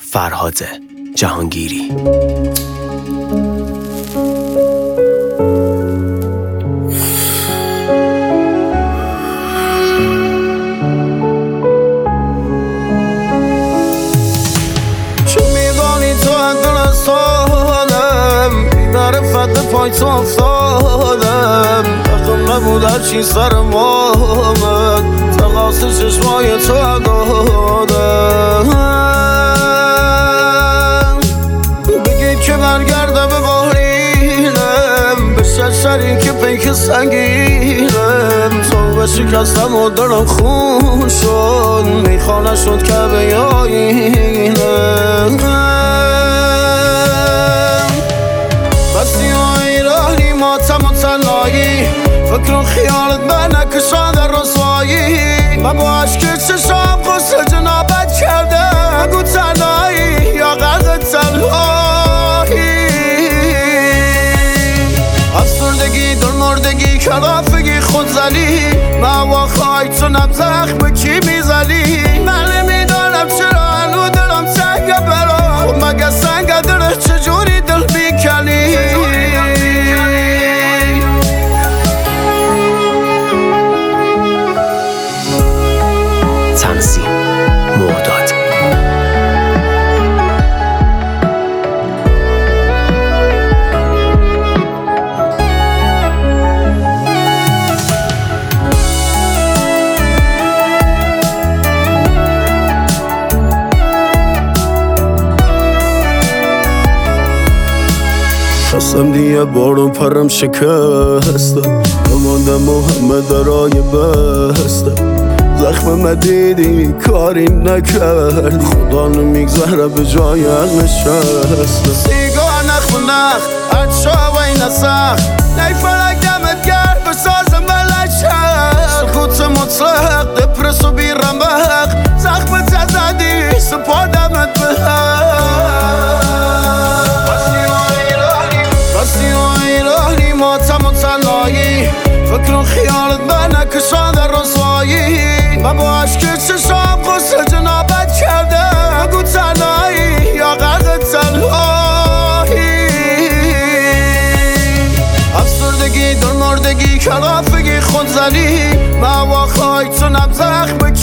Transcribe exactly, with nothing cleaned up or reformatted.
فرهاد جهانگیری. پای تو افتادم حقم نبود هرچی سرم آمد تقاس چشمای تو دادم بگید که برگرده به بالینم به ششری که پیک سنگینم تو شکستم و دلم خون شد میخانه شد که به آینم فکر و خیالت به نکشان در رسوایی و با عشق چشام غسل جنابت کرده بگو تنهایی یا غرق تنهایی افسردگی در مردگی کلافگی خودزنی نوا خواهی تو نبزخ به کی میزنی من نمیدانم چرا هنو دلم تنگه برا خب مگه سنگه داره چجوری دل بیکنی مرداد. خواستم دیگه بارون پرم شکستم بماندم محمد رای بستم زخم مدیدی کاری نکردی خدا نمیگذره به جای حق نشستم سیگار نخ و نخ اچا و این سخت نی فلک دمت گرد بساز ملک شد سکوت مطلق دپرس و بیرمق زخم تزدی سپردمت به راستی و ایرانی ماتم و تنهایی فکر و خیالت به نکشان در رسوایی و با عشق چشام غسل جنابت کرده بگو تنهایی یا غرق تنهایی افسردگی در مردگی کلافگی خودزنی نوا خواهی تو نبزخ به